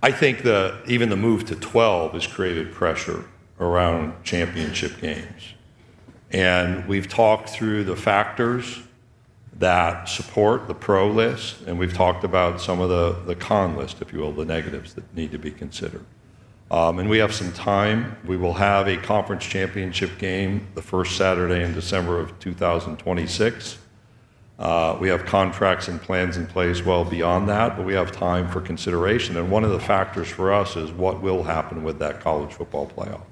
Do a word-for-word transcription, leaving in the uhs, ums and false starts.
I think the, even the move to twelve has created pressure around championship games. And we've talked through the factors that support the pro list, and we've talked about some of the, the con list, if you will, the negatives that need to be considered. Um, and we have some time. We will have a conference championship game the first Saturday in December of two thousand twenty-six. Uh, we have contracts and plans in place well beyond that, but we have time for consideration. And one of the factors for us is what will happen with that college football playoff.